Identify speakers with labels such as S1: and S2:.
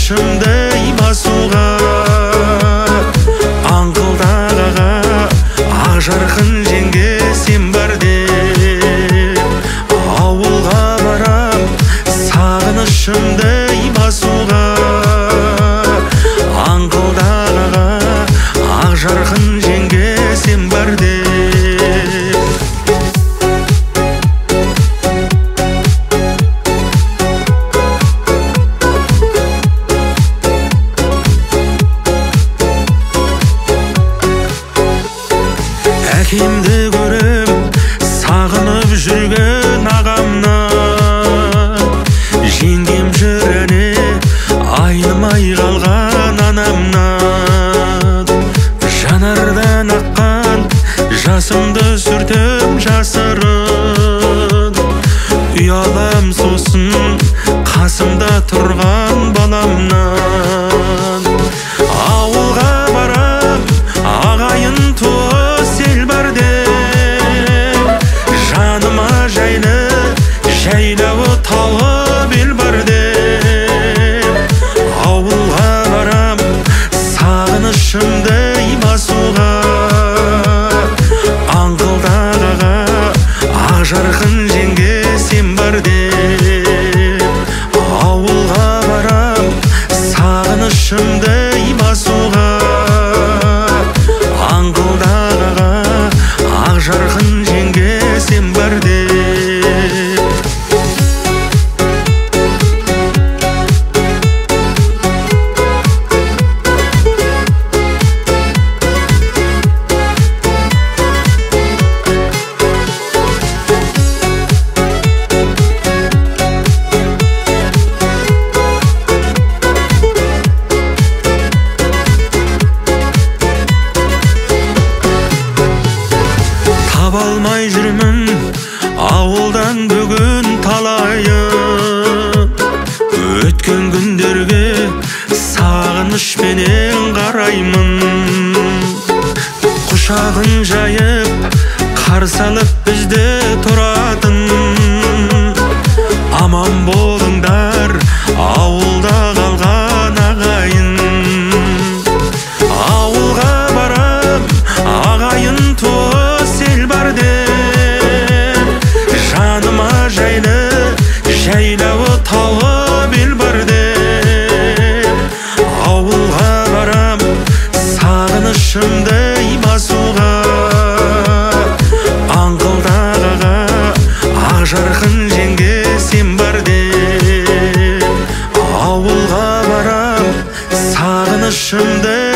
S1: сағынышымды басуға, аңқылдағаға ақ жарқын жеңге сен бар деп. Ауылға барам сағынышымды басуға, аңқылдағаға ақ жарқын жеңге сен бар деп. Әкемді көрім сағынып жүрген ағамнан, жеңгем жүр әне айнымай қалған анамнан. Жанардан аққан жасымды сүртім жасырын, ұялам сосын қасымда тұрған баламнан. Ауылға барам ағайын туыс ел бар деп, жаныма жайлы жайлауы тауы бел бар деп. Ауылға барам сағынышымды басуға, аңқылдағаға ақ жарқын жеңге сен бар деп. Ауылға барам сағынышымды басуға, аңқылдағаға ақ жарқын жеңге сен бар деп. Таба алмай жүрмін ауылдан бүгін талайын, өткен күндерге сағынышпенен қараймын. Құшағын жайып қарсы алып бізді тұратын, аман болыңдар ауылда қалған ағайын. Ауылға барам ағайын туыс ел бар деп, жаныма жайлы жайлауы тауы бел бар деп. Ауылға барам сағынышымды басуға, аңқылдағаға ақ жарқын жеңге сен бар деп. Ауылға барам сағынышымды